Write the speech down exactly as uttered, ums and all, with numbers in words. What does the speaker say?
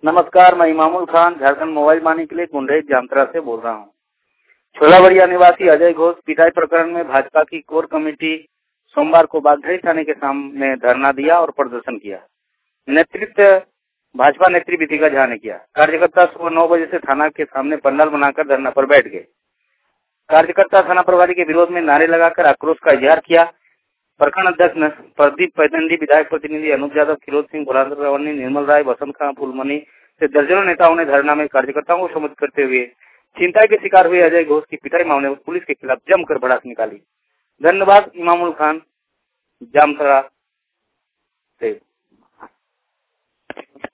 नमस्कार, मैं इमामुल खान झारखंड मोबाइल मानी के लिए कुंडई जामतरा से बोल रहा हूँ। छोलाबड़िया निवासी अजय घोष पिटाई प्रकरण में भाजपा की कोर कमेटी सोमवार को बागधरी थाने के सामने धरना दिया और प्रदर्शन किया। नेतृत्व भाजपा नेत्री विधिका झा ने किया। कार्यकर्ता सुबह नौ बजे से थाना के सामने पंडाल बनाकर धरना पर बैठ गए। कार्यकर्ता थाना प्रभारी के विरोध में नारे लगाकर आक्रोश का इजहार किया। प्रखंड अध्यक्ष प्रदीप पैतंडी, विधायक प्रतिनिधि अनूप यादव, फिरोज सिंह, बुलांदर रवनी, निर्मल राय, बसंत खां, फूलमणि से दर्जनों नेताओं ने धरना में कार्यकर्ताओं को सम्बोधित करते हुए चिंता के शिकार हुए अजय घोष की पिटाई मामले में पुलिस के खिलाफ जमकर भड़ास निकाली। धन्यवाद। इमामुल खान, जामतरा से।